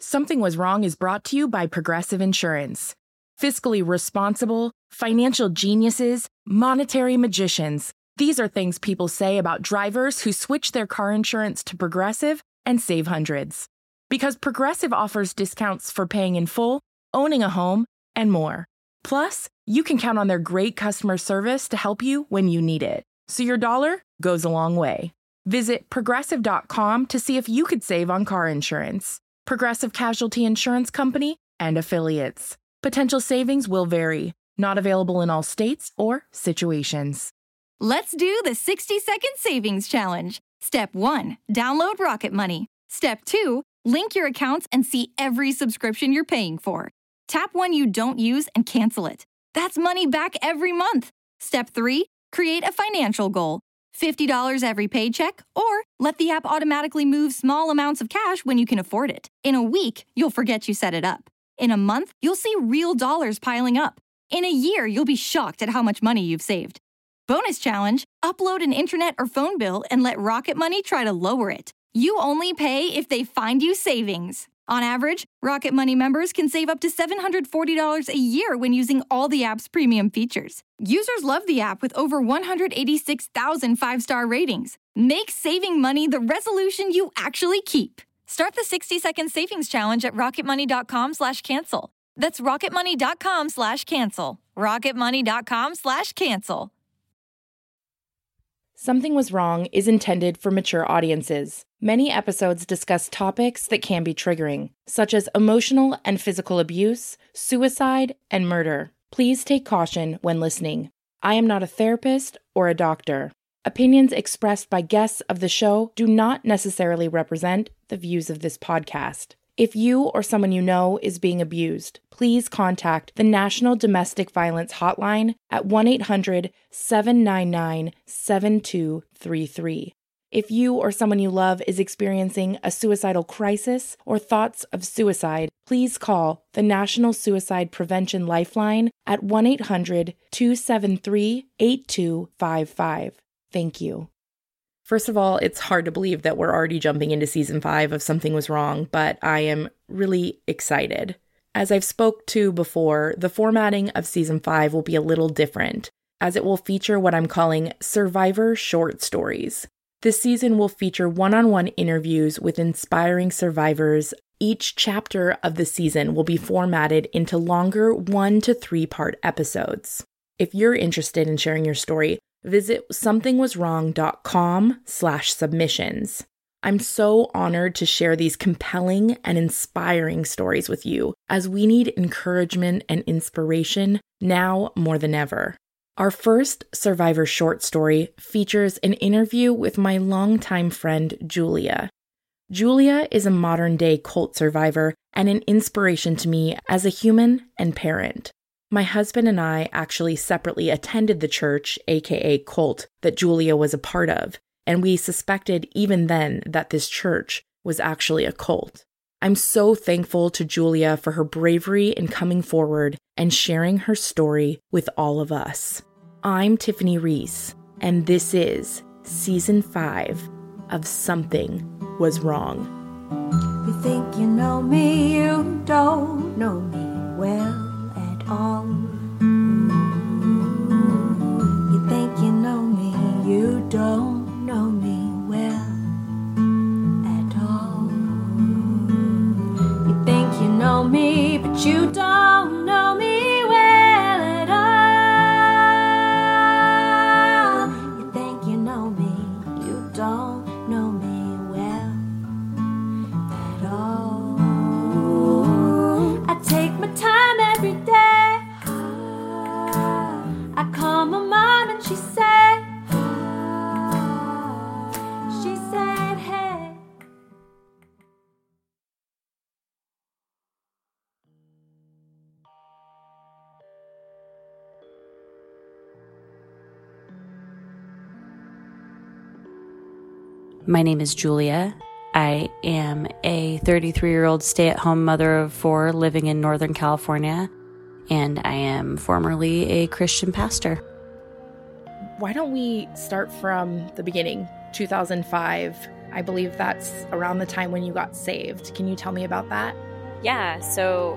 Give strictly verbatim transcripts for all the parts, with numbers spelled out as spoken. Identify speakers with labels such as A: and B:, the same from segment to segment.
A: Something Was Wrong is brought to you by Progressive Insurance. Fiscally responsible, financial geniuses, monetary magicians. These are things people say about drivers who switch their car insurance to Progressive and save hundreds. Because Progressive offers discounts for paying in full, owning a home, and more. Plus, you can count on their great customer service to help you when you need it. So your dollar goes a long way. Visit progressive dot com to see if you could save on car insurance. Progressive Casualty Insurance Company and Affiliates. Potential savings will vary. Not available in all states or situations.
B: Let's do the sixty second savings challenge. Step one, download Rocket Money. Step two, link your accounts and see every subscription you're paying for. Tap one you don't use and cancel it. That's money back every month. Step three, create a financial goal. fifty dollars every paycheck, or let the app automatically move small amounts of cash when you can afford it. In a week, you'll forget you set it up. In a month, you'll see real dollars piling up. In a year, you'll be shocked at how much money you've saved. Bonus challenge, upload an internet or phone bill and let Rocket Money try to lower it. You only pay if they find you savings. On average, Rocket Money members can save up to seven hundred forty dollars a year when using all the app's premium features. Users love the app with over one hundred eighty-six thousand five-star ratings. Make saving money the resolution you actually keep. Start the sixty second savings challenge at rocketmoney.com slash cancel. That's rocketmoney.com slash cancel. rocketmoney.com slash cancel.
A: Something Was Wrong is intended for mature audiences. Many episodes discuss topics that can be triggering, such as emotional and physical abuse, suicide, and murder. Please take caution when listening. I am not a therapist or a doctor. Opinions expressed by guests of the show do not necessarily represent the views of this podcast. If you or someone you know is being abused, please contact the National Domestic Violence Hotline at one eight hundred seven nine nine seven two three three. If you or someone you love is experiencing a suicidal crisis or thoughts of suicide, please call the National Suicide Prevention Lifeline at one eight hundred two seven three eight two five five. Thank you. First of all, it's hard to believe that we're already jumping into season five of Something Was Wrong, but I am really excited. As I've spoke to before, the formatting of season five will be a little different, as it will feature what I'm calling survivor short stories. This season will feature one-on-one interviews with inspiring survivors. Each chapter of the season will be formatted into longer one to three part episodes. If you're interested in sharing your story, visit somethingwaswrong.com slash submissions. I'm so honored to share these compelling and inspiring stories with you, as we need encouragement and inspiration now more than ever. Our first survivor short story features an interview with my longtime friend, Julia. Julia is a modern-day cult survivor and an inspiration to me as a human and parent. My husband and I actually separately attended the church, aka cult, that Julia was a part of, and we suspected even then that this church was actually a cult. I'm so thankful to Julia for her bravery in coming forward and sharing her story with all of us. I'm Tiffany Reese, and this is Season five of Something Was Wrong.
C: You think you know me, you don't know me well at all. You think you know me, you don't know me well at all. You think you know me, but you don't know me well at all. You think you know me, you don't know me well at all. I take my time every day. I call my mom and she said, she said, hey.
D: My name is Julia. I am a thirty-three-year-old stay-at-home mother of four living in Northern California, and I am formerly a Christian pastor.
A: Why don't we start from the beginning? two thousand five, I believe that's around the time when you got saved. Can you tell me about that?
E: Yeah, so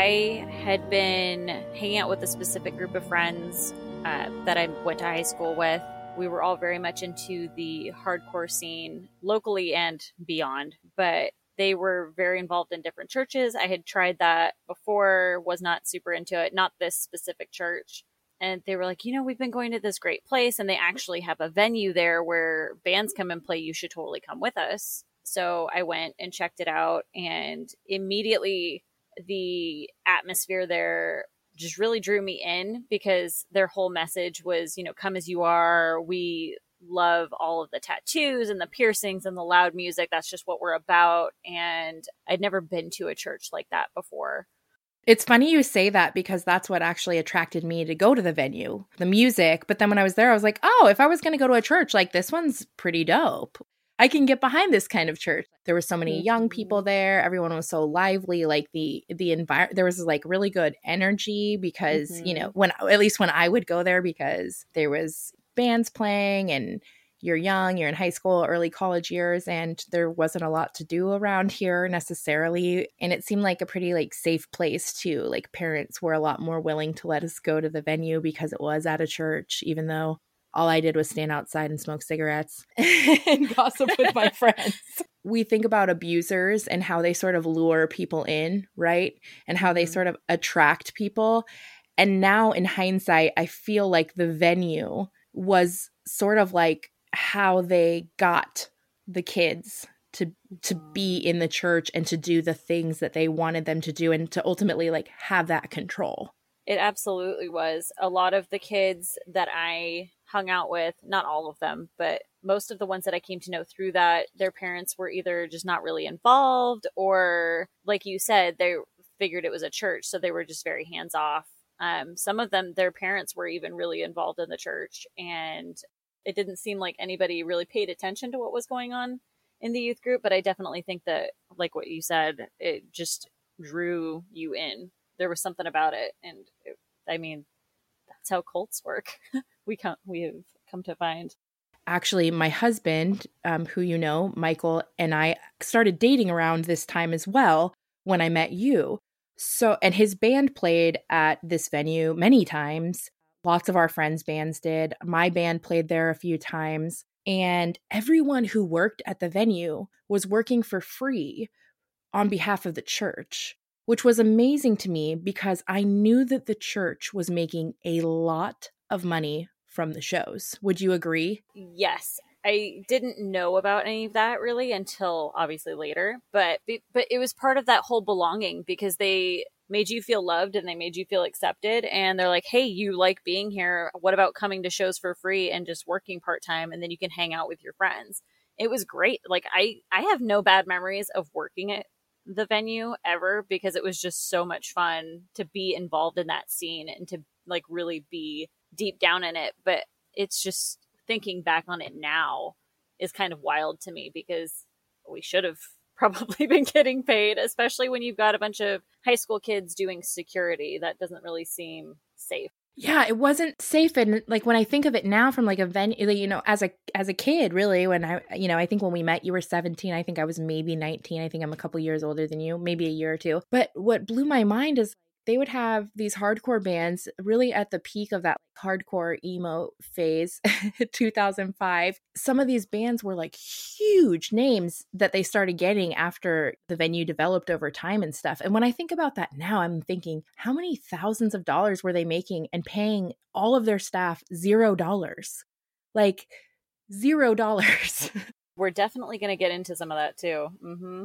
E: I had been hanging out with a specific group of friends uh, that I went to high school with. We were all very much into the hardcore scene locally and beyond, but they were very involved in different churches. I had tried that before, was not super into it, not this specific church. And they were like, you know, we've been going to this great place and they actually have a venue there where bands come and play. You should totally come with us. So I went and checked it out, and immediately the atmosphere there just really drew me in, because their whole message was, you know, come as you are. We love all of the tattoos and the piercings and the loud music. That's just what we're about. And I'd never been to a church like that before.
A: It's funny you say that, because that's what actually attracted me to go to the venue, the music. But then when I was there, I was like, oh, if I was going to go to a church, like this one's pretty dope. I can get behind this kind of church. There were so many young people there. Everyone was so lively. Like the the environment, there was like really good energy, because, mm-hmm. you know, when at least when I would go there, because there was bands playing and you're young, you're in high school, early college years, and there wasn't a lot to do around here necessarily. And it seemed like a pretty like safe place too. Like parents were a lot more willing to let us go to the venue because it was at a church, even though all I did was stand outside and smoke cigarettes and gossip with my friends. We think about abusers and how they sort of lure people in, right? And how they sort of attract people. And now in hindsight, I feel like the venue was sort of like how they got the kids to to be in the church and to do the things that they wanted them to do, and to ultimately like have that control.
E: It absolutely was. A lot of the kids that I hung out with, not all of them, but most of the ones that I came to know through that, their parents were either just not really involved, or like you said, they figured it was a church, so they were just very hands off. Um, some of them, their parents were even really involved in the church, and it didn't seem like anybody really paid attention to what was going on in the youth group. But I definitely think that, like what you said, it just drew you in. There was something about it. And it, I mean, that's how cults work. we come, we have come to find.
A: Actually, my husband, um, who you know, Michael, and I started dating around this time as well when I met you. So, and his band played at this venue many times. Lots of our friends' bands did. My band played there a few times. And everyone who worked at the venue was working for free on behalf of the church, which was amazing to me because I knew that the church was making a lot of money from the shows. Would you agree?
E: Yes. I didn't know about any of that really until obviously later, but but it was part of that whole belonging, because they made you feel loved and they made you feel accepted. And they're like, hey, you like being here. What about coming to shows for free and just working part-time, and then you can hang out with your friends? It was great. Like I, I have no bad memories of working at the venue ever, because it was just so much fun to be involved in that scene and to like really be deep down in it. But it's just, thinking back on it now is kind of wild to me, because we should have probably been getting paid, especially when you've got a bunch of high school kids doing security. That doesn't really seem safe.
A: Yeah, it wasn't safe. And like when I think of it now from like a venue, you know, as a as a kid, really, when I, you know, I think when we met, you were seventeen. I think I was maybe nineteen. I think I'm a couple years older than you, maybe a year or two. But what blew my mind is they would have these hardcore bands really at the peak of that hardcore emo phase, two thousand five. Some of these bands were like huge names that they started getting after the venue developed over time and stuff. And when I think about that now, I'm thinking, how many thousands of dollars were they making and paying all of their staff zero dollars? Like zero dollars.
E: We're definitely going to get into some of that too. Mm-hmm.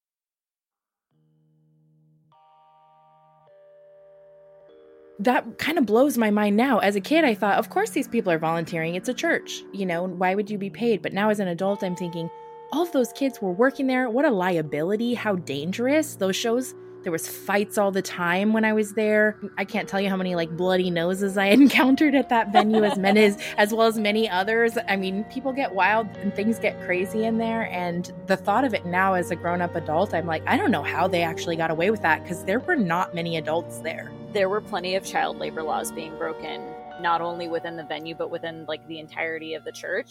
A: That kind of blows my mind now. As a kid, I thought, of course these people are volunteering. It's a church, you know, why would you be paid? But now as an adult, I'm thinking, all of those kids were working there. What a liability. How dangerous. Those shows, there was fights all the time when I was there. I can't tell you how many like bloody noses I encountered at that venue, as many as, as well as many others. I mean, people get wild and things get crazy in there. And the thought of it now as a grown-up adult, I'm like, I don't know how they actually got away with that, because there were not many adults there.
E: There were plenty of child labor laws being broken, not only within the venue, but within like the entirety of the church.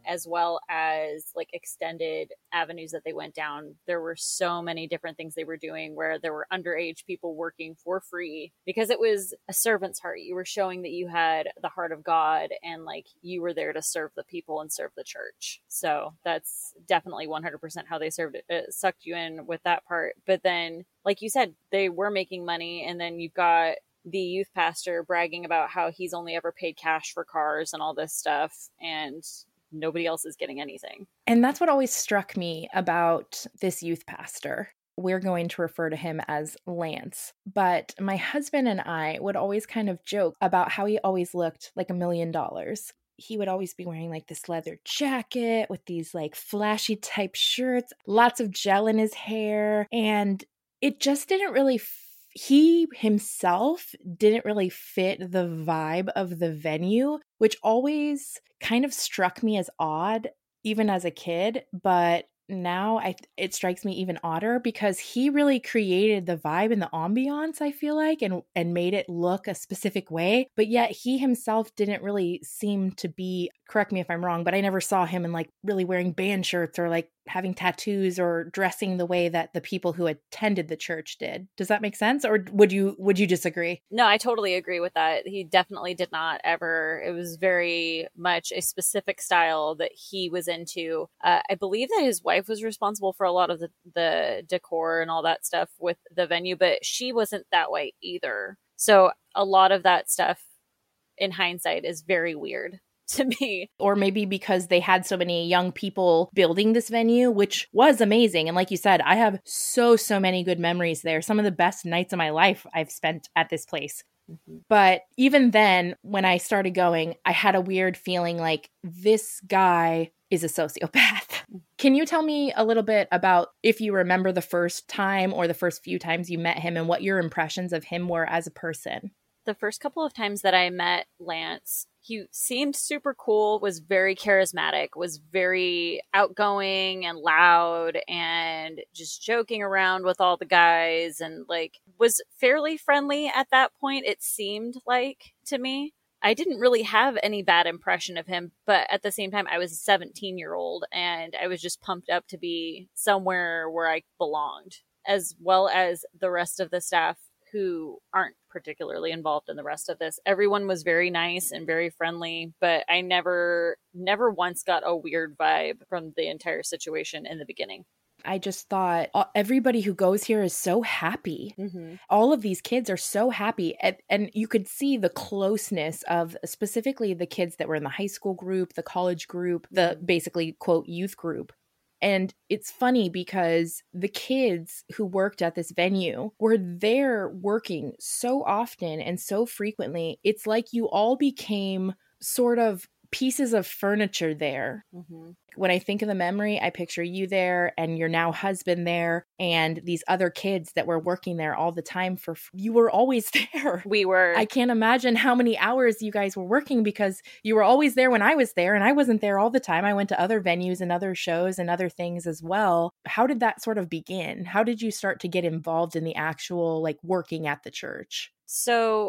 E: as well as like extended avenues that they went down. There were so many different things they were doing where there were underage people working for free because it was a servant's heart. You were showing that you had the heart of God and like you were there to serve the people and serve the church. So that's definitely one hundred percent how they served it, it sucked you in with that part. But then, like you said, they were making money, and then you've got the youth pastor bragging about how he's only ever paid cash for cars and all this stuff, and nobody else is getting anything.
A: And that's what always struck me about this youth pastor. We're going to refer to him as Lance. But my husband and I would always kind of joke about how he always looked like a million dollars. He would always be wearing like this leather jacket with these like flashy type shirts, lots of gel in his hair, and it just didn't really f- he himself didn't really fit the vibe of the venue, which always kind of struck me as odd, even as a kid. But now I it strikes me even odder because he really created the vibe and the ambiance, I feel like, and and made it look a specific way. But yet he himself didn't really seem to be, correct me if I'm wrong, but I never saw him in like really wearing band shirts or like having tattoos or dressing the way that the people who attended the church did. Does that make sense? Or would you would you disagree?
E: No, I totally agree with that. He definitely did not ever. It was very much a specific style that he was into. Uh, I believe that his wife was responsible for a lot of the, the decor and all that stuff with the venue, but she wasn't that way either. So a lot of that stuff in hindsight is very weird to me.
A: Or maybe because they had so many young people building this venue, which was amazing. And like you said, I have so, so many good memories there. Some of the best nights of my life I've spent at this place. Mm-hmm. But even then, when I started going, I had a weird feeling like this guy is a sociopath. Can you tell me a little bit about if you remember the first time or the first few times you met him and what your impressions of him were as a person?
E: The first couple of times that I met Lance, he seemed super cool, was very charismatic, was very outgoing and loud and just joking around with all the guys and like was fairly friendly at that point, it seemed like to me. I didn't really have any bad impression of him, but at the same time, I was a seventeen year old and I was just pumped up to be somewhere where I belonged, as well as the rest of the staff who aren't particularly involved in the rest of this. Everyone was very nice and very friendly, but I never, never once got a weird vibe from the entire situation in the beginning.
A: I just thought everybody who goes here is so happy. Mm-hmm. All of these kids are so happy. And, and you could see the closeness of specifically the kids that were in the high school group, the college group, the basically, quote, youth group. And it's funny because the kids who worked at this venue were there working so often and so frequently. It's like you all became sort of pieces of furniture there. Mm-hmm. When I think of the memory, I picture you there and your now husband there and these other kids that were working there all the time. For you were always there.
E: We were.
A: I can't imagine how many hours you guys were working because you were always there when I was there and I wasn't there all the time. I went to other venues and other shows and other things as well. How did that sort of begin? How did you start to get involved in the actual like working at the church?
E: So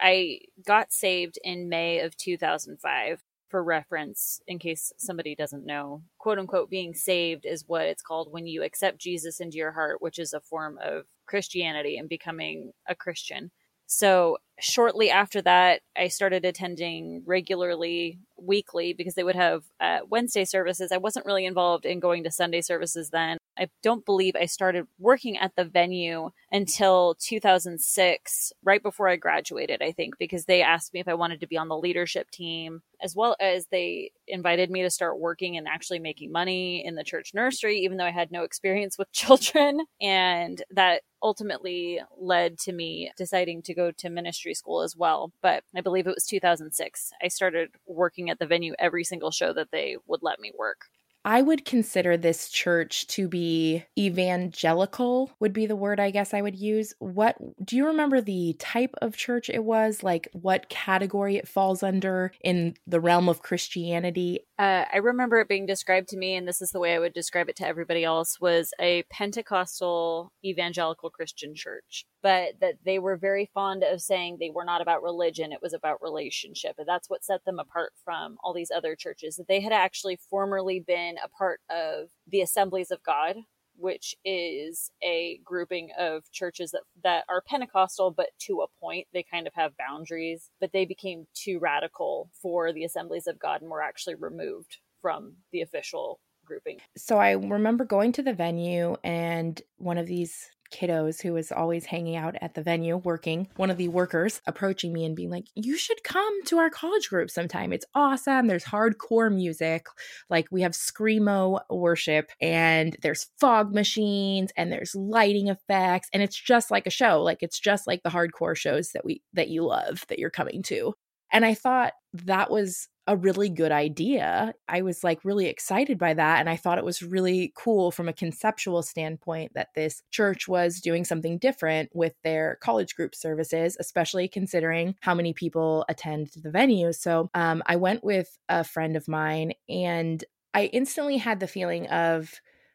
E: I got saved in May of two thousand five. For reference, in case somebody doesn't know, quote unquote, being saved is what it's called when you accept Jesus into your heart, which is a form of Christianity and becoming a Christian. So shortly after that, I started attending regularly, weekly, because they would have uh, Wednesday services. I wasn't really involved in going to Sunday services then. I don't believe I started working at the venue until two thousand six, right before I graduated, I think, because they asked me if I wanted to be on the leadership team, as well as they invited me to start working and actually making money in the church nursery, even though I had no experience with children. And that ultimately led to me deciding to go to ministry school as well. But I believe it was two thousand six. I started working at the venue every single show that they would let me work.
A: I would consider this church to be evangelical, would be the word I guess I would use. What do you remember the type of church it was? Like what category it falls under in the realm of Christianity?
E: Uh, I remember it being described to me, and this is the way I would describe it to everybody else, was a Pentecostal evangelical Christian church. But that they were very fond of saying they were not about religion, it was about relationship. And that's what set them apart from all these other churches. That they had actually formerly been a part of the Assemblies of God, which is a grouping of churches that, that are Pentecostal, but to a point. They kind of have boundaries, but they became too radical for the Assemblies of God and were actually removed from the official grouping.
A: So I remember going to the venue, and one of these kiddos who was always hanging out at the venue working, one of the workers approaching me and being like, you should come to our college group sometime. It's awesome. There's hardcore music. Like, we have screamo worship, and there's fog machines, and there's lighting effects, and it's just like a show. Like, it's just like the hardcore shows that we that you love, that you're coming to. And I thought that was a really good idea. I was like really excited by that. And I thought it was really cool from a conceptual standpoint that this church was doing something different with their college group services, especially considering how many people attend the venue. So um, I went with a friend of mine, and I instantly had the feeling of,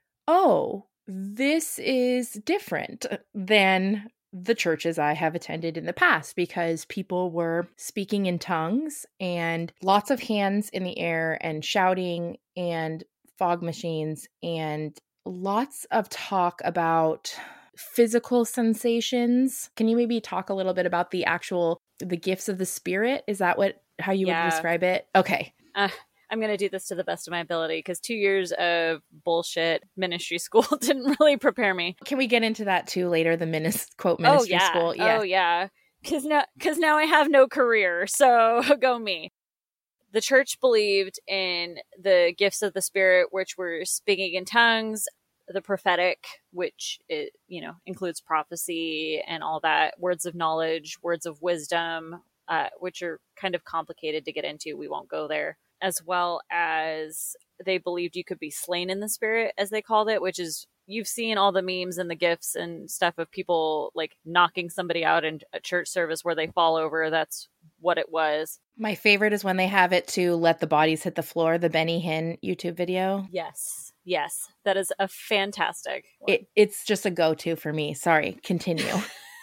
A: oh, this is different than the churches I have attended in the past, because people were speaking in tongues and lots of hands in the air and shouting and fog machines and lots of talk about physical sensations. Can you maybe talk a little bit about the actual, the gifts of the Spirit? Is that what, how you
E: Yeah.
A: would describe it? Okay.
E: Uh, I'm going to do this to the best of my ability, because two years of bullshit ministry school didn't really prepare me.
A: Can we get into that too later? The minis- quote ministry
E: oh, yeah.
A: school. Yeah.
E: Oh, yeah. Because now, cause now I have no career, so go me. The church believed in the gifts of the Spirit, which were speaking in tongues, the prophetic, which it, you know, includes prophecy and all that, words of knowledge, words of wisdom, uh, which are kind of complicated to get into. We won't go there. As well as they believed you could be slain in the Spirit, as they called it, which is, you've seen all the memes and the gifs and stuff of people like knocking somebody out in a church service where they fall over. That's what it was.
A: My favorite is when they have it to let the bodies hit the floor, the Benny Hinn YouTube video.
E: Yes. Yes. That is a fantastic one.
A: It, it's just a go-to for me. Sorry, continue.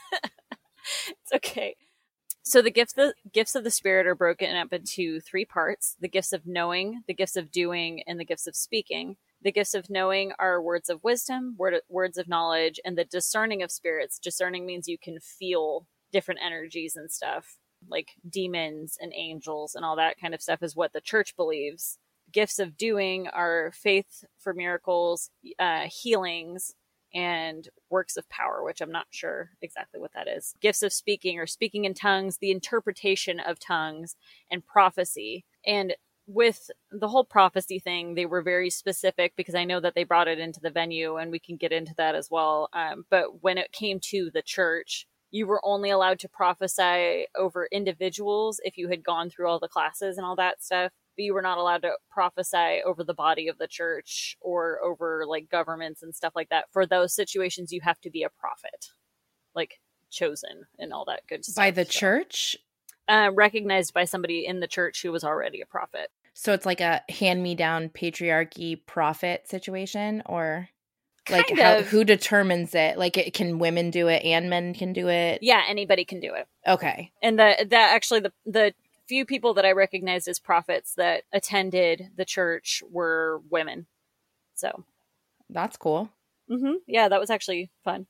E: It's okay. So the gifts, the gifts of the Spirit are broken up into three parts: the gifts of knowing, the gifts of doing, and the gifts of speaking. The gifts of knowing are words of wisdom, word, words of knowledge, and the discerning of spirits. Discerning means you can feel different energies and stuff, like demons and angels and all that kind of stuff is what the church believes. Gifts of doing are faith for miracles, uh, healings, and works of power, which I'm not sure exactly what that is. Gifts of speaking or speaking in tongues, the interpretation of tongues, and prophecy. And with the whole prophecy thing, they were very specific, because I know that they brought it into the venue, and we can get into that as well. Um, but when it came to the church, you were only allowed to prophesy over individuals if you had gone through all the classes and all that stuff. But you were not allowed to prophesy over the body of the church or over like governments and stuff like that. For those situations, you have to be a prophet, like chosen and all that good stuff.
A: By the
E: so,
A: church?
E: Uh, recognized by somebody in the church who was already a prophet.
A: So it's like a hand-me-down patriarchy prophet situation, or like
E: Kind
A: how,
E: of.
A: who determines it? Like, it, can women do it and men can do it?
E: Yeah, anybody can do it.
A: Okay.
E: And the that actually the the few people that I recognized as prophets that attended the church were women. So
A: That's cool.
E: mm-hmm. Yeah, that was actually fun.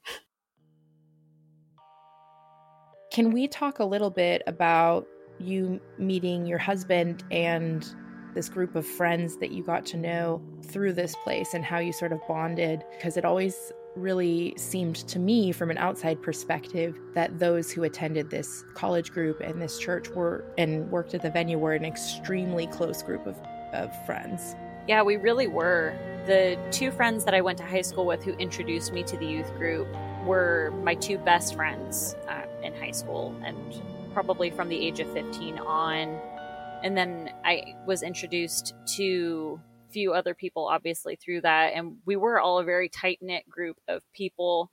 A: Can we talk a little bit about you meeting your husband and this group of friends that you got to know through this place, and how you sort of bonded? Because it always really seemed to me from an outside perspective that those who attended this college group and this church were and worked at the venue were an extremely close group of, of friends.
E: Yeah, we really were. The two friends that I went to high school with who introduced me to the youth group were my two best friends uh, in high school, and probably from the age of fifteen on. And then I was introduced to a few other people, obviously, through that. And we were all a very tight-knit group of people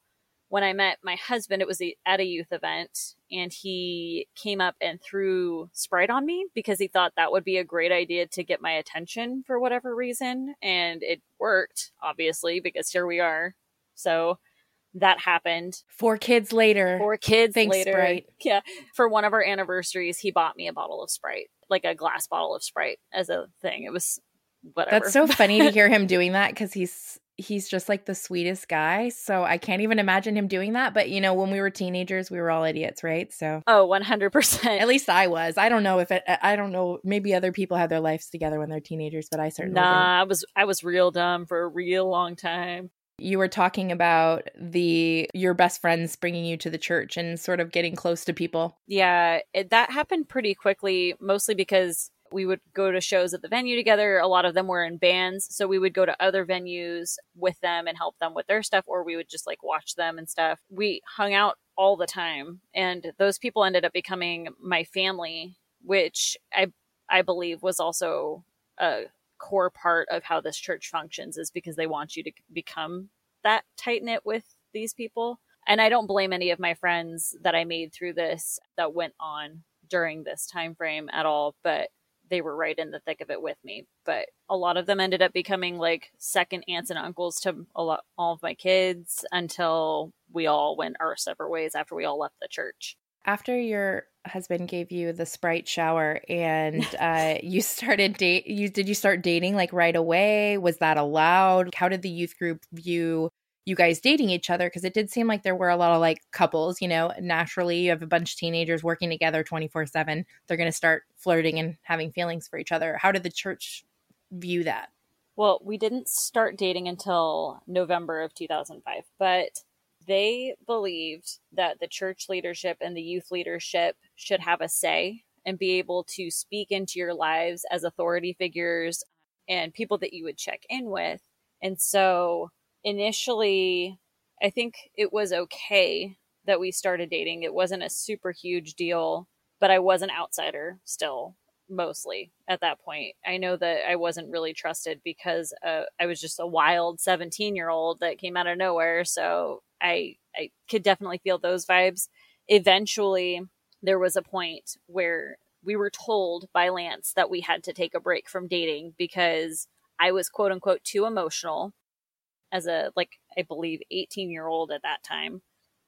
E: when I met my husband, it was at a youth event, and he came up and threw Sprite on me because he thought that would be a great idea to get my attention for whatever reason. And it worked, obviously, because here we are. So that happened.
A: Four kids later.
E: Four kids
A: Thanks,
E: later.
A: Sprite.
E: Yeah. For one of our anniversaries, he bought me a bottle of Sprite, like a glass bottle of Sprite as a thing. It was whatever.
A: That's so funny to hear him doing that because he's he's just like the sweetest guy. So I can't even imagine him doing that. But, you know, when we were teenagers, we were all idiots, right? So
E: oh, one hundred percent.
A: At least I was. I don't know if it, I don't know. Maybe other people have their lives together when they're teenagers, but I certainly
E: Nah,
A: didn't.
E: I was I was real dumb for a real long time.
A: You were talking about the your best friends bringing you to the church and sort of getting close to people.
E: Yeah, it, that happened pretty quickly, mostly because we would go to shows at the venue together. A lot of them were in bands, so we would go to other venues with them and help them with their stuff, or we would just like watch them and stuff. We hung out all the time, and those people ended up becoming my family, which I I believe was also a core part of how this church functions, is because they want you to become that tight-knit with these people. And I don't blame any of my friends that I made through this that went on during this time frame at all, but they were right in the thick of it with me. But a lot of them ended up becoming like second aunts and uncles to a lot, all of my kids, until we all went our separate ways after we all left the church.
A: After your husband gave you the Sprite shower and uh, you started date, you did you start dating like right away? Was that allowed? How did the youth group view you guys dating each other? Because it did seem like there were a lot of like couples, you know, naturally you have a bunch of teenagers working together twenty-four seven. They're going to start flirting and having feelings for each other. How did the church view that?
E: Well, we didn't start dating until November of two thousand five, but they believed that the church leadership and the youth leadership should have a say and be able to speak into your lives as authority figures and people that you would check in with. And so initially, I think it was okay that we started dating. It wasn't a super huge deal, but I was an outsider still, mostly at that point. I know that I wasn't really trusted because uh, I was just a wild seventeen year old that came out of nowhere. So I, I could definitely feel those vibes. Eventually, there was a point where we were told by Lance that we had to take a break from dating because I was quote unquote too emotional as a, like, I believe eighteen year old at that time,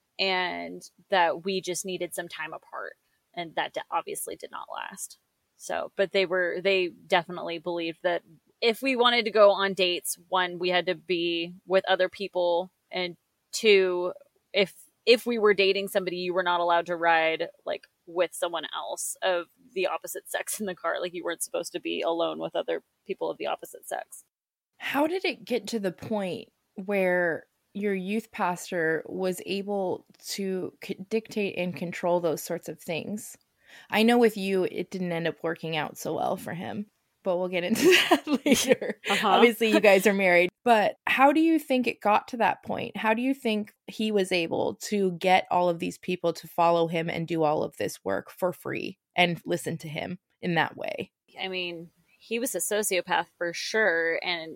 E: and that we just needed some time apart. And that obviously did not last. So, but they were, they definitely believed that if we wanted to go on dates, one, we had to be with other people, and two, if, if we were dating somebody, you were not allowed to ride like with someone else of the opposite sex in the car. Like you weren't supposed to be alone with other people of the opposite sex.
A: How did it get to the point where your youth pastor was able to c- dictate and control those sorts of things? I know with you, it didn't end up working out so well for him, but we'll get into that later. Uh-huh. Obviously, you guys are married, but how do you think it got to that point? How do you think he was able to get all of these people to follow him and do all of this work for free and listen to him in that way?
E: I mean, he was a sociopath for sure. And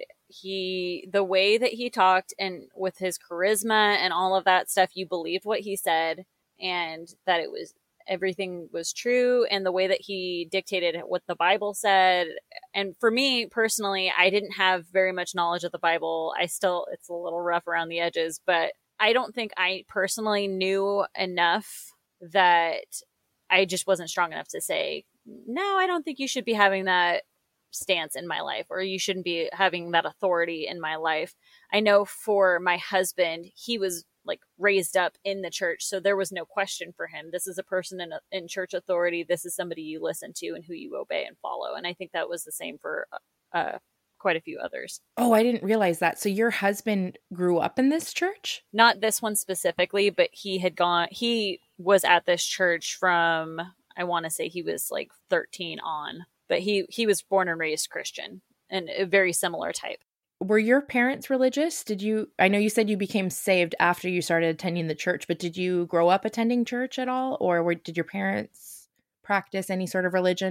E: he, the way that he talked and with his charisma and all of that stuff, you believed what he said and that it was, everything was true, and the way that he dictated what the Bible said. And for me personally, I didn't have very much knowledge of the Bible. I still, it's a little rough around the edges, but I don't think I personally knew enough that I just wasn't strong enough to say, no, I don't think you should be having that stance in my life, or you shouldn't be having that authority in my life. I know for my husband, he was like raised up in the church, so there was no question for him. This is a person in, a, in church authority. This is somebody you listen to and who you obey and follow. And I think that was the same for uh, quite a few others.
A: Oh, I didn't realize that. So your husband grew up in this church?
E: Not this one specifically, but he had gone, he was at this church from, I want to say he was like thirteen on, but he, he was born and raised Christian, and a very similar type.
A: Were your parents religious? Did you, I know you said you became saved after you started attending the church, but did you grow up attending church at all? Or were, did your parents practice any sort of religion?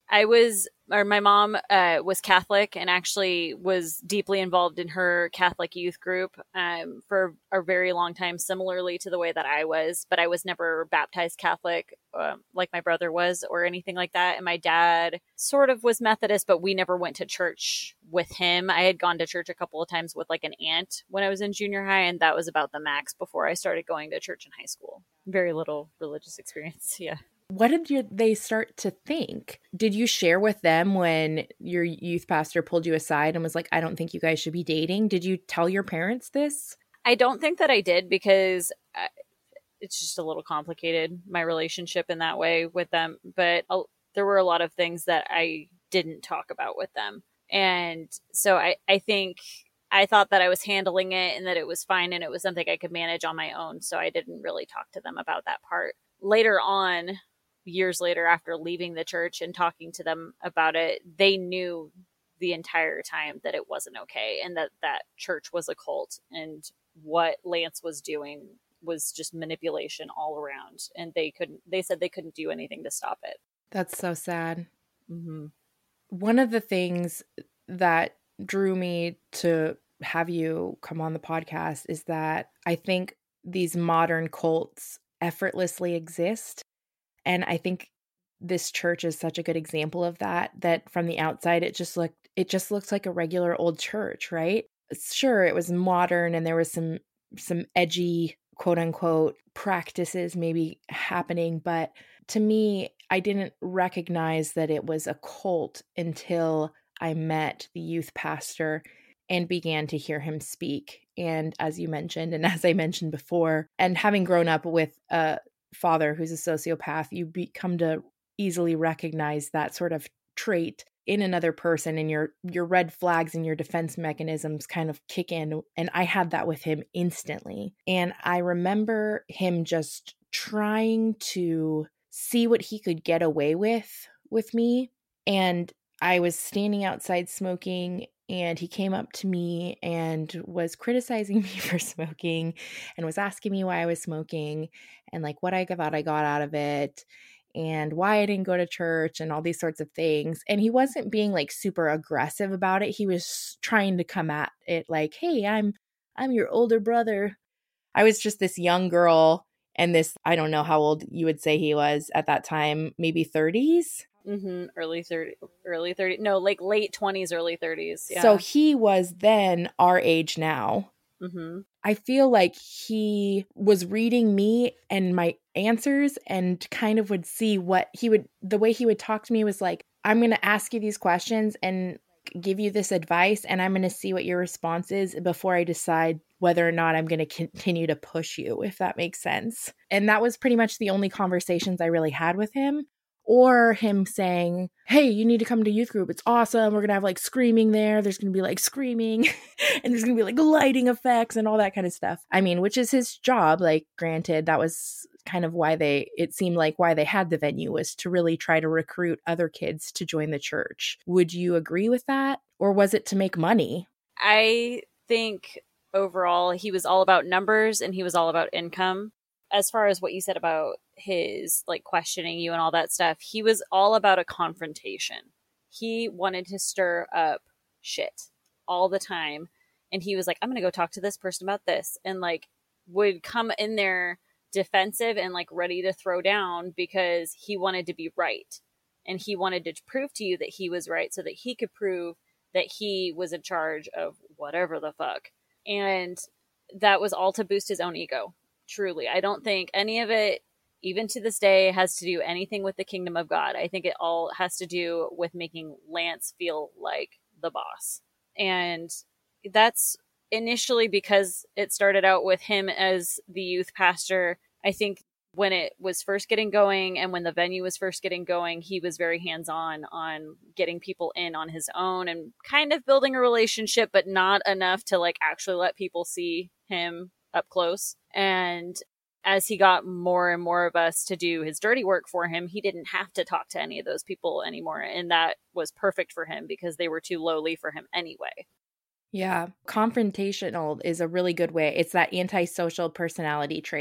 E: I was, or my mom uh, was Catholic and actually was deeply involved in her Catholic youth group um, for a very long time, similarly to the way that I was. But I was never baptized Catholic um, like my brother was or anything like that. And my dad sort of was Methodist, but we never went to church with him. I had gone to church a couple of times with like an aunt when I was in junior high, and that was about the max before I started going to church in high school. Very little religious experience. Yeah.
A: What did you, they start to think? Did you share with them when your youth pastor pulled you aside and was like, I don't think you guys should be dating? Did you tell your parents this?
E: I don't think that I did because uh, it's just a little complicated, my relationship in that way with them. But uh, there were a lot of things that I didn't talk about with them. And so I, I think I thought that I was handling it and that it was fine and it was something I could manage on my own. So I didn't really talk to them about that part. Later on, years later, after leaving the church and talking to them about it, they knew the entire time that it wasn't okay and that that church was a cult, and what Lance was doing was just manipulation all around. And they couldn't, they said they couldn't do anything to stop it.
A: That's so sad.
E: Mm-hmm.
A: One of the things that drew me to have you come on the podcast is that I think these modern cults effortlessly exist. And I think this church is such a good example of that, that from the outside, it just looked, it just looks like a regular old church, right? Sure, it was modern and there was some, some edgy, quote unquote, practices maybe happening. But to me, I didn't recognize that it was a cult until I met the youth pastor and began to hear him speak. And as you mentioned, and as I mentioned before, and having grown up with a father who's a sociopath, you become to easily recognize that sort of trait in another person, and your your red flags and your defense mechanisms kind of kick in. And I had that with him instantly. And I remember him just trying to see what he could get away with with me. And I was standing outside smoking, and he came up to me and was criticizing me for smoking and was asking me why I was smoking and like what I thought I got out of it and why I didn't go to church and all these sorts of things. And he wasn't being like super aggressive about it. He was trying to come at it like, hey, I'm I'm your older brother. I was just this young girl, and this, I don't know how old you would say he was at that time, maybe thirties.
E: Mm-hmm. Early thirty, early thirty, no, like late twenties, early thirties. Yeah.
A: So he was then our age now.
E: Mm-hmm.
A: I feel like he was reading me and my answers and kind of would see what he would, the way he would talk to me was like, I'm going to ask you these questions and give you this advice, and I'm going to see what your response is before I decide whether or not I'm going to continue to push you, if that makes sense. And that was pretty much the only conversations I really had with him. Or him saying, hey, you need to come to youth group. It's awesome. We're going to have like screaming there. There's going to be like screaming and there's going to be like lighting effects and all that kind of stuff. I mean, which is his job. Like, granted, that was kind of why they, it seemed like why they had the venue, was to really try to recruit other kids to join the church. Would you agree with that? Or was it to make money?
E: I think overall he was all about numbers and he was all about income. As far as what you said about his like questioning you and all that stuff, he was all about a confrontation. He wanted to stir up shit all the time. And he was like, I'm going to go talk to this person about this. And like would come in there defensive and like ready to throw down because he wanted to be right. And he wanted to prove to you that he was right so that he could prove that he was in charge of whatever the fuck. And that was all to boost his own ego. Truly. I don't think any of it, even to this day, has to do anything with the kingdom of God. I think it all has to do with making Lance feel like the boss. And that's initially because it started out with him as the youth pastor. I think when it was first getting going and when the venue was first getting going, he was very hands-on on getting people in on his own and kind of building a relationship, but not enough to like actually let people see him up close. And as he got more and more of us to do his dirty work for him, he didn't have to talk to any of those people anymore. And that was perfect for him because they were too lowly for him anyway.
A: Yeah. Confrontational is a really good way. It's that antisocial personality trait.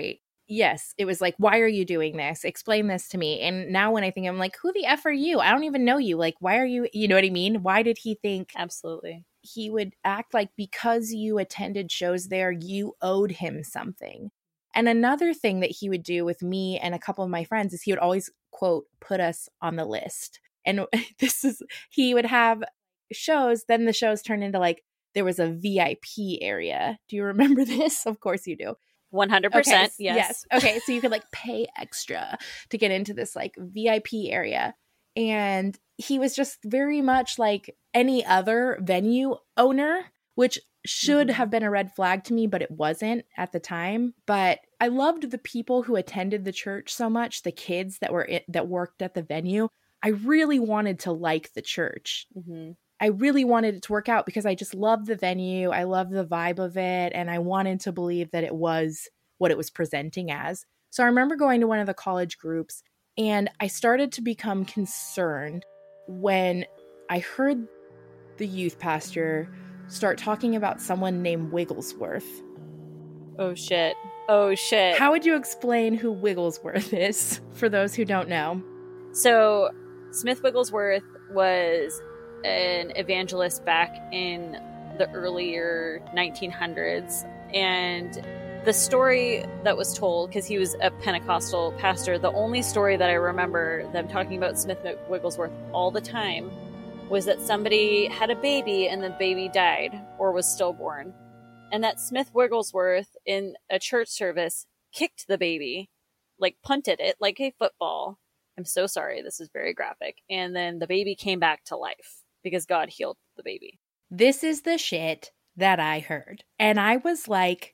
A: Yes, it was like, why are you doing this? Explain this to me. And now when I think, I'm like, who the F are you? I don't even know you. Like, why are you, you know what I mean? Why did he think
E: Absolutely.
A: he would act like because you attended shows there, you owed him something? And another thing that he would do with me and a couple of my friends is he would always, quote, put us on the list. And this is, he would have shows, then the shows turned into like, there was a V I P area. Do you remember this? Of course you do.
E: one hundred percent.
A: Okay,
E: yes.
A: yes. Okay. So you could like pay extra to get into this like V I P area. And he was just very much like any other venue owner, which should
E: Mm-hmm.
A: have been a red flag to me, but it wasn't at the time. But I loved the people who attended the church so much, the kids that were it, that worked at the venue. I really wanted to like the church.
E: Mm-hmm.
A: I really wanted it to work out because I just loved the venue. I loved the vibe of it. And I wanted to believe that it was what it was presenting as. So I remember going to one of the college groups and I started to become concerned when I heard the youth pastor start talking about someone named Wigglesworth.
E: Oh, shit. Oh, shit.
A: How would you explain who Wigglesworth is for those who don't know?
E: So, Smith Wigglesworth was an evangelist back in the earlier nineteen hundreds. And the story that was told, because he was a Pentecostal pastor, the only story that I remember them talking about Smith Wigglesworth all the time was that somebody had a baby and the baby died or was stillborn. And that Smith Wigglesworth in a church service kicked the baby, like punted it like a football. I'm so sorry. This is very graphic. And then the baby came back to life because God healed the baby.
A: This is the shit that I heard. And I was like,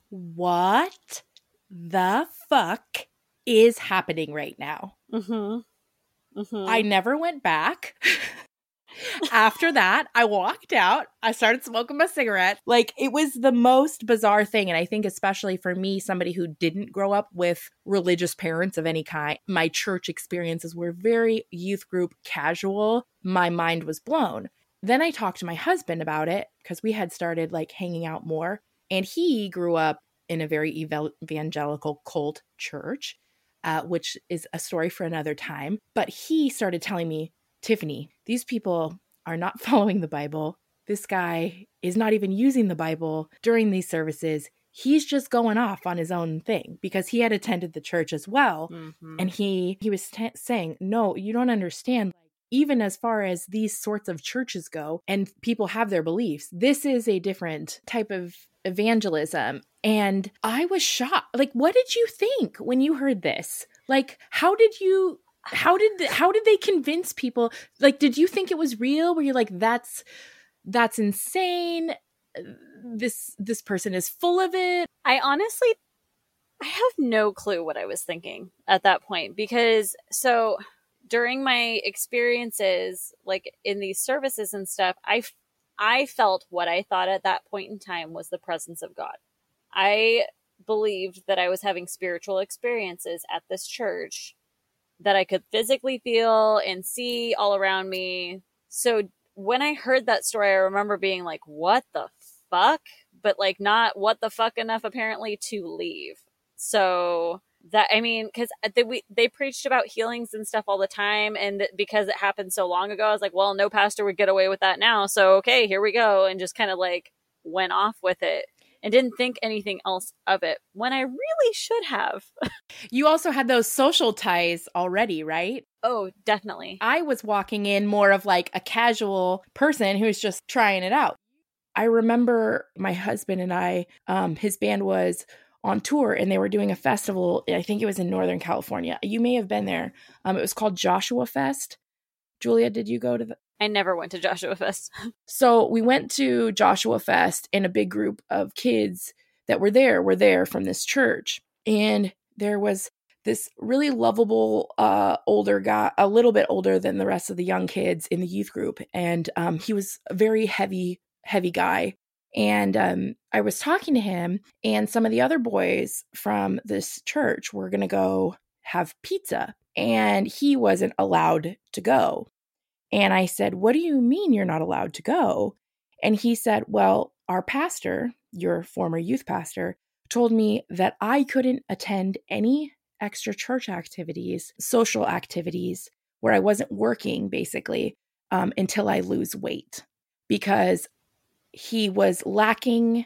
A: what the fuck is happening right now?
E: Mm-hmm. Mm-hmm.
A: I never went back. After that, I walked out. I started smoking my cigarette. Like, it was the most bizarre thing. And I think especially for me, somebody who didn't grow up with religious parents of any kind, my church experiences were very youth group casual. My mind was blown. Then I talked to my husband about it because we had started like hanging out more. And he grew up in a very ev- evangelical cult church, uh, which is a story for another time. But he started telling me, Tiffany, these people are not following the Bible. This guy is not even using the Bible during these services. He's just going off on his own thing because he had attended the church as well.
E: Mm-hmm.
A: And he, he was t- saying, no, you don't understand. Even as far as these sorts of churches go and people have their beliefs, this is a different type of evangelism. And I was shocked. Like, what did you think when you heard this? Like, how did you... How did how did they convince people? Like, did you think it was real? Were you like, that's that's insane? This this person is full of it.
E: I honestly, I have no clue what I was thinking at that point because so during my experiences, like in these services and stuff, I I felt what I thought at that point in time was the presence of God. I believed that I was having spiritual experiences at this church that I could physically feel and see all around me. So when I heard that story, I remember being like, what the fuck? But like not what the fuck enough apparently to leave. So that, I mean, because they, we, they preached about healings and stuff all the time. And because it happened so long ago, I was like, well, no pastor would get away with that now. So, okay, here we go. And just kind of like went off with it. And didn't think anything else of it when I really should have.
A: You also had those social ties already, right?
E: Oh, definitely.
A: I was walking in more of like a casual person who's just trying it out. I remember my husband and I, um, his band was on tour and they were doing a festival. I think it was in Northern California. You may have been there. Um, it was called Joshua Fest. Julia, did you go to the...
E: I never went to Joshua Fest.
A: So we went to Joshua Fest and a big group of kids that were there were there from this church. And there was this really lovable uh, older guy, a little bit older than the rest of the young kids in the youth group. And um, he was a very heavy, heavy guy. And um, I was talking to him and some of the other boys from this church were going to go have pizza. And he wasn't allowed to go. And I said, what do you mean you're not allowed to go? And he said, well, our pastor, your former youth pastor, told me that I couldn't attend any extra church activities, social activities, where I wasn't working basically um, until I lose weight, because he was lacking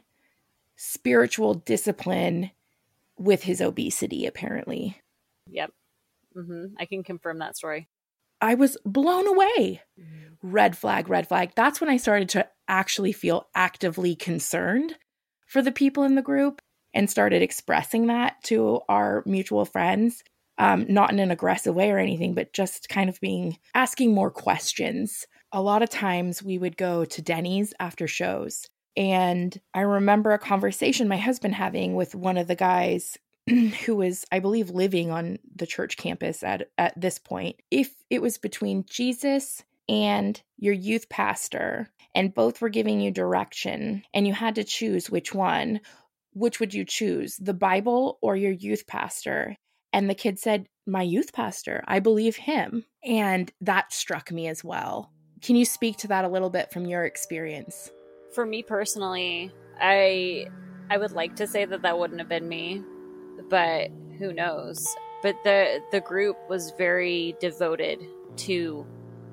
A: spiritual discipline with his obesity, apparently.
E: Yep. Mm-hmm. I can confirm that story.
A: I was blown away. Red flag, red flag. That's when I started to actually feel actively concerned for the people in the group and started expressing that to our mutual friends, um, not in an aggressive way or anything, but just kind of being, asking more questions. A lot of times we would go to Denny's after shows. And I remember a conversation my husband having with one of the guys who was, I believe, living on the church campus at, at this point. If it was between Jesus and your youth pastor, and both were giving you direction, and you had to choose which one, which would you choose, the Bible or your youth pastor? And the kid said, my youth pastor, I believe him. And that struck me as well. Can you speak to that a little bit from your experience?
E: For me personally, I I would like to say that that wouldn't have been me, but who knows? But the the group was very devoted to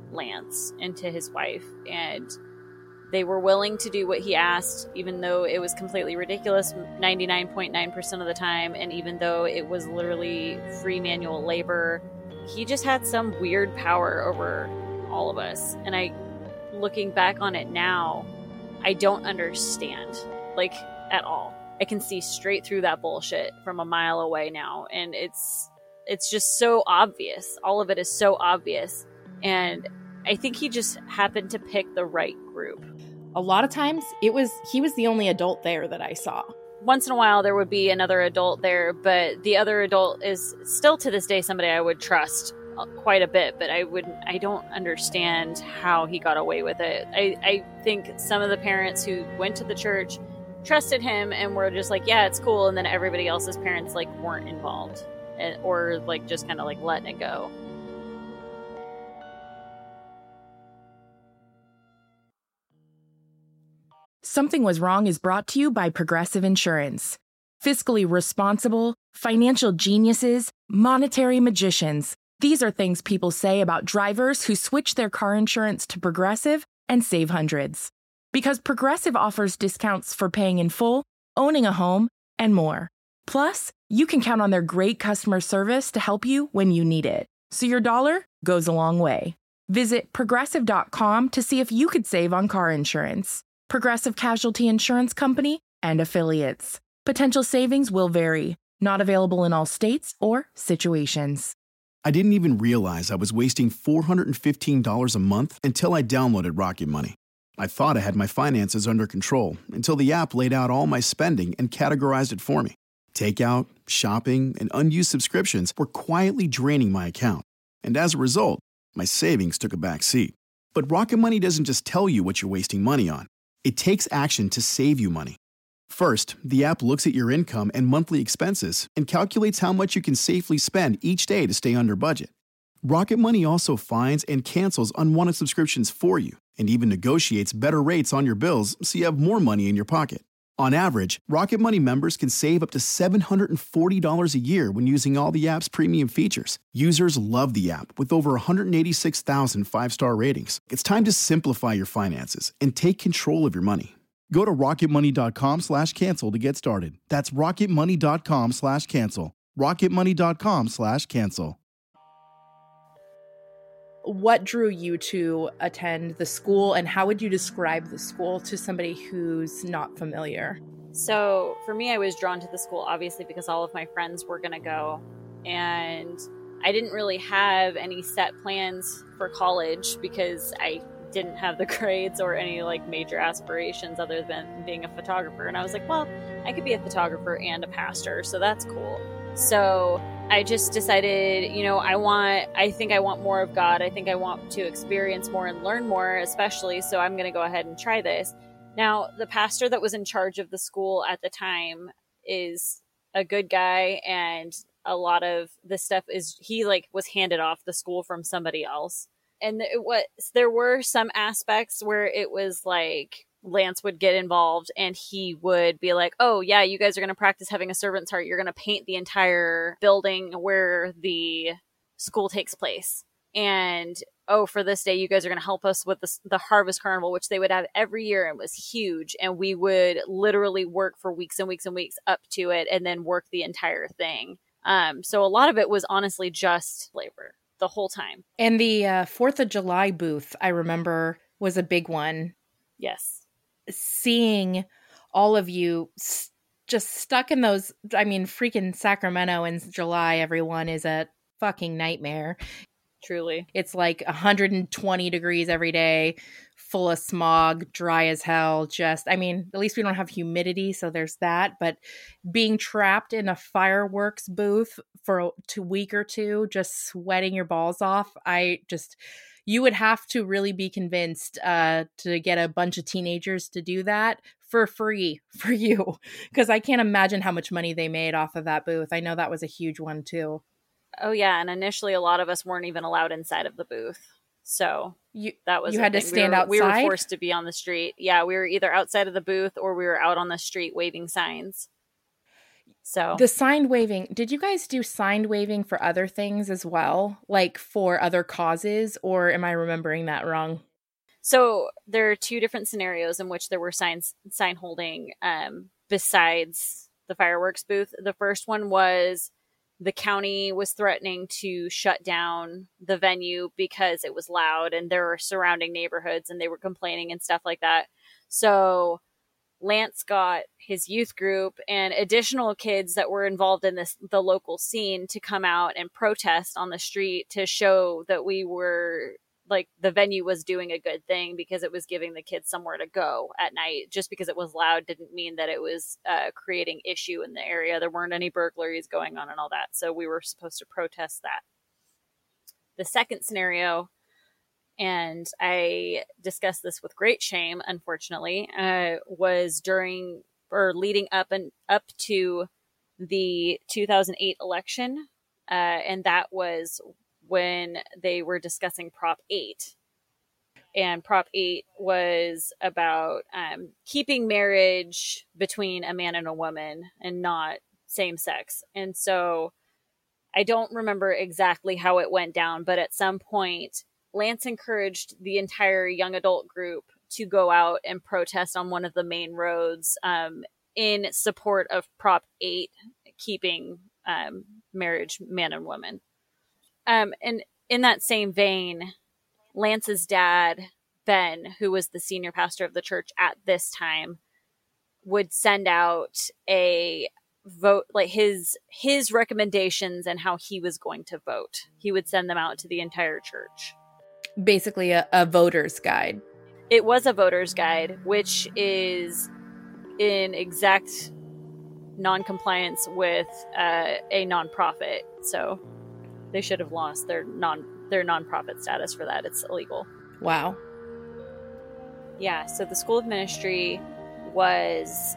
E: Lance and to his wife, and they were willing to do what he asked, even though it was completely ridiculous ninety-nine point nine percent of the time, and even though it was literally free manual labor. He just had some weird power over all of us. And I, looking back on it now, I don't understand, like, at all. I can see straight through that bullshit from a mile away now, and it's it's just so obvious. All of it is so obvious, and I think he just happened to pick the right group.
A: A lot of times, it was he was the only adult there that I saw.
E: Once in a while, there would be another adult there, but the other adult is still to this day somebody I would trust quite a bit, but I wouldn't, I don't understand how he got away with it. I, I think some of the parents who went to the church trusted him and were just like, yeah, it's cool. And then everybody else's parents like weren't involved, and, or like just kind of like letting it go.
A: Something Was Wrong is brought to you by Progressive Insurance. Fiscally responsible, financial geniuses, monetary magicians. These are things people say about drivers who switch their car insurance to Progressive and save hundreds. Because Progressive offers discounts for paying in full, owning a home, and more. Plus, you can count on their great customer service to help you when you need it. So your dollar goes a long way. Visit progressive dot com to see if you could save on car insurance. Progressive Casualty Insurance Company and affiliates. Potential savings will vary. Not available in all states or situations.
F: I didn't even realize I was wasting four hundred fifteen dollars a month until I downloaded Rocket Money. I thought I had my finances under control until the app laid out all my spending and categorized it for me. Takeout, shopping, and unused subscriptions were quietly draining my account. And as a result, my savings took a back seat. But Rocket Money doesn't just tell you what you're wasting money on. It takes action to save you money. First, the app looks at your income and monthly expenses and calculates how much you can safely spend each day to stay under budget. Rocket Money also finds and cancels unwanted subscriptions for you and even negotiates better rates on your bills so you have more money in your pocket. On average, Rocket Money members can save up to seven hundred forty dollars a year when using all the app's premium features. Users love the app with over one hundred eighty-six thousand five-star ratings. It's time to simplify your finances and take control of your money. Go to rocketmoney.com slash cancel to get started. That's rocketmoney.com slash cancel. rocketmoney.com slash cancel.
A: What drew you to attend the school, and how would you describe the school to somebody who's not familiar?
E: So for me, I was drawn to the school obviously because all of my friends were going to go, and I didn't really have any set plans for college because I didn't have the grades or any like major aspirations other than being a photographer. And I was like, well, I could be a photographer and a pastor, so that's cool. So I just decided, you know, I want, I think I want more of God. I think I want to experience more and learn more, especially. So I'm going to go ahead and try this. Now, the pastor that was in charge of the school at the time is a good guy. And a lot of the stuff is, he like was handed off the school from somebody else. And it was, there were some aspects where it was like Lance would get involved and he would be like, oh yeah, you guys are going to practice having a servant's heart. You're going to paint the entire building where the school takes place. And oh, for this day, you guys are going to help us with the, the Harvest Carnival, which they would have every year. And it was huge. And we would literally work for weeks and weeks and weeks up to it and then work the entire thing. Um, so a lot of it was honestly just labor the whole time.
A: And the uh, fourth of July booth, I remember, was a big one.
E: Yes.
A: Seeing all of you s- just stuck in those, I mean, freaking Sacramento in July, everyone, is a fucking nightmare.
E: Truly.
A: It's like one hundred twenty degrees every day, full of smog, dry as hell. Just, I mean, at least we don't have humidity, so there's that. But being trapped in a fireworks booth for a two week or two, just sweating your balls off, I just... You would have to really be convinced uh, to get a bunch of teenagers to do that for free for you. Because I can't imagine how much money they made off of that booth. I know that was a huge one too.
E: Oh yeah, and initially a lot of us weren't even allowed inside of the booth. So
A: you,
E: that was
A: you had
E: thing.
A: to stand
E: we were,
A: outside?
E: We were forced to be on the street. Yeah, we were either outside of the booth or we were out on the street waving signs. So
A: the sign waving, did you guys do sign waving for other things as well? Like for other causes, or am I remembering that wrong?
E: So there are two different scenarios in which there were signs, sign holding um, besides the fireworks booth. The first one was the county was threatening to shut down the venue because it was loud and there were surrounding neighborhoods and they were complaining and stuff like that. So Lance got his youth group and additional kids that were involved in this, the local scene, to come out and protest on the street to show that we were like the venue was doing a good thing because it was giving the kids somewhere to go at night. Just because it was loud didn't mean that it was uh, creating issue in the area. There weren't any burglaries going on and all that. So we were supposed to protest that. The second scenario, and I discussed this with great shame, unfortunately, uh, was during or leading up and up to the two thousand eight election. Uh, and that was when they were discussing Prop eight. And Prop eight was about um, keeping marriage between a man and a woman and not same sex. And so I don't remember exactly how it went down, but at some point, Lance encouraged the entire young adult group to go out and protest on one of the main roads um, in support of Prop eight, keeping um, marriage man and woman. Um, and in that same vein, Lance's dad, Ben, who was the senior pastor of the church at this time, would send out a vote, like his his recommendations and how he was going to vote. He would send them out to the entire church.
A: Basically a, a voter's guide.
E: It was a voter's guide, which is in exact non-compliance with uh, a nonprofit. So they should have lost their non their nonprofit status for that. It's illegal.
A: Wow.
E: Yeah, so the School of Ministry was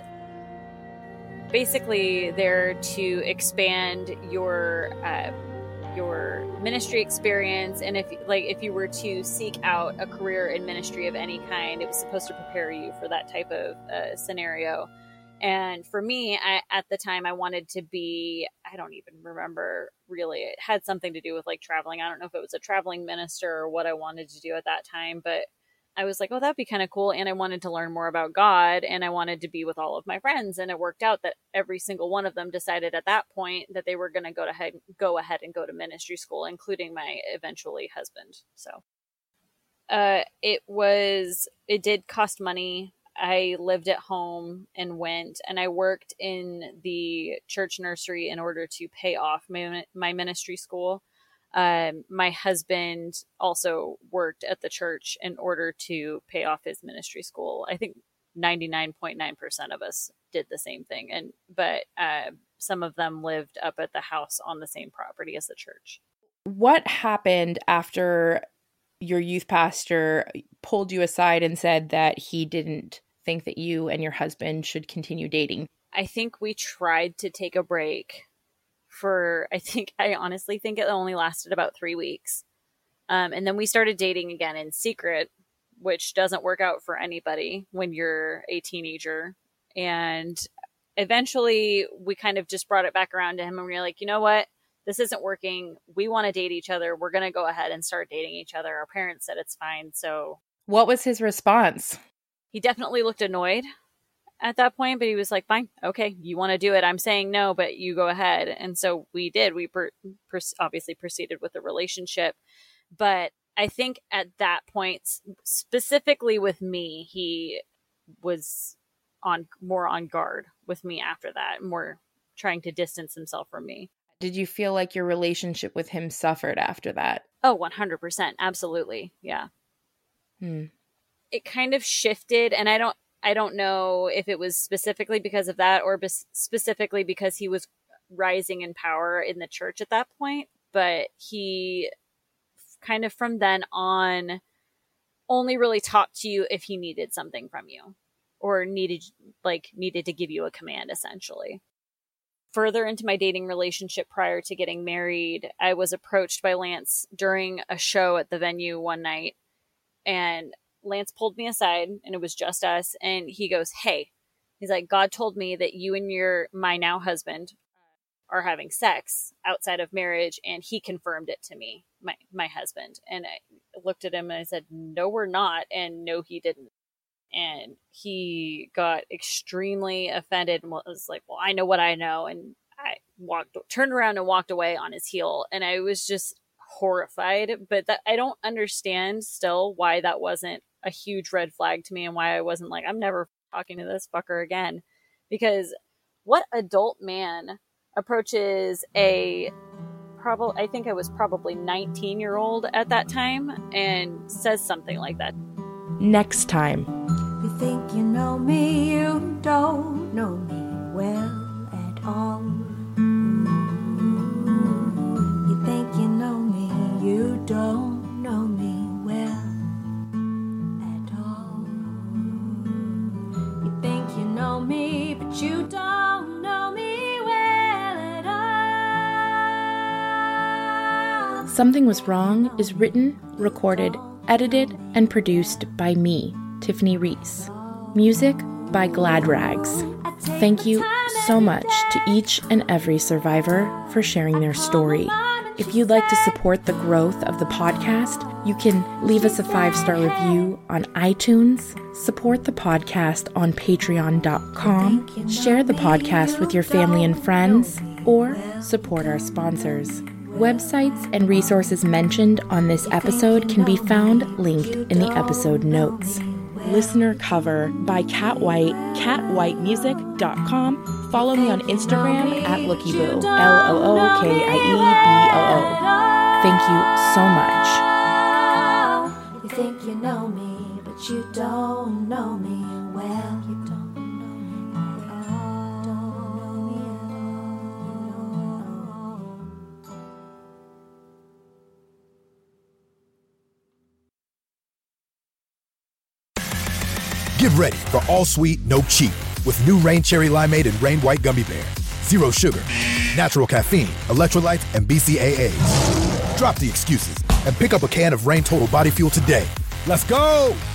E: basically there to expand your uh, your ministry experience, and if like if you were to seek out a career in ministry of any kind, it was supposed to prepare you for that type of uh, scenario. And for me, I, at the time, I wanted to be, I don't even remember really. It had something to do with like traveling. I don't know if it was a traveling minister or what I wanted to do at that time, but I was like, oh, that'd be kind of cool. And I wanted to learn more about God, and I wanted to be with all of my friends. And it worked out that every single one of them decided at that point that they were going to go ahead, go ahead and go to ministry school, including my eventually husband. So uh, it was, it did cost money. I lived at home and went, and I worked in the church nursery in order to pay off my, my ministry school. Um, my husband also worked at the church in order to pay off his ministry school. I think ninety-nine point nine percent of us did the same thing. And, but, uh, some of them lived up at the house on the same property as the church.
A: What happened after your youth pastor pulled you aside and said that he didn't think that you and your husband should continue dating?
E: I think we tried to take a break for, I think, I honestly think it only lasted about three weeks. Um, and then we started dating again in secret which doesn't work out for anybody when you're a teenager. And eventually we kind of just brought it back around to him, and we were like, you know what? This isn't working. We want to date each other. We're going to go ahead and start dating each other. Our parents said it's fine. So
A: what was his response?
E: He definitely looked annoyed at that point, but he was like, fine, okay, you want to do it. I'm saying no, but you go ahead. And so we did. We per- per- obviously proceeded with the relationship. But I think at that point, specifically with me, he was on more on guard with me after that, more trying to distance himself from me.
A: Did you feel like your relationship with him suffered after that?
E: Oh, one hundred percent. Absolutely. Yeah.
A: Hmm.
E: It kind of shifted, and I don't, I don't know if it was specifically because of that or bes- specifically because he was rising in power in the church at that point, but he kind of from then on only really talked to you if he needed something from you or needed, like, needed to give you a command, essentially. Further into my dating relationship prior to getting married, I was approached by Lance during a show at the venue one night, and Lance pulled me aside, and it was just us, and he goes, hey, he's like, God told me that you and your my now husband are having sex outside of marriage, and he confirmed it to me, my my husband. And I looked at him and I said, no, we're not, and no, he didn't. And he got extremely offended and was like, well, I know what I know. And I walked, turned around and walked away on his heel. And I was just horrified. But that, I don't understand still why that wasn't a huge red flag to me and why I wasn't like, I'm never talking to this fucker again. Because what adult man approaches a probably, I think I was probably nineteen year old at that time and says something like that?
A: Next time.
C: You think you know me, you don't know me well at all. You think you know me, you don't know me well at all. You think you know me, but you don't know me well at all.
A: Something Was Wrong is written, recorded, edited, and produced by me, Tiffany Reese. Music by Glad Rags. Thank you so much to each and every survivor for sharing their story. If you'd like to support the growth of the podcast, you can leave us a five-star review on iTunes, support the podcast on patreon dot com, share the podcast with your family and friends, or support our sponsors. Websites and resources mentioned on this episode can be found linked in the episode notes. Listener cover by Cat White, cat white music dot com. Follow me on Instagram at lookyboo, L O O K I E B O O. Thank you so much.
C: You think you know me, but you don't know me well. You don't know me at all.
G: Get ready for all sweet, no cheat with new Reign Cherry Limeade and Reign White Gummy Bears. Zero sugar, natural caffeine, electrolytes, and B C A As. Drop the excuses and pick up a can of Reign Total Body Fuel today. Let's go!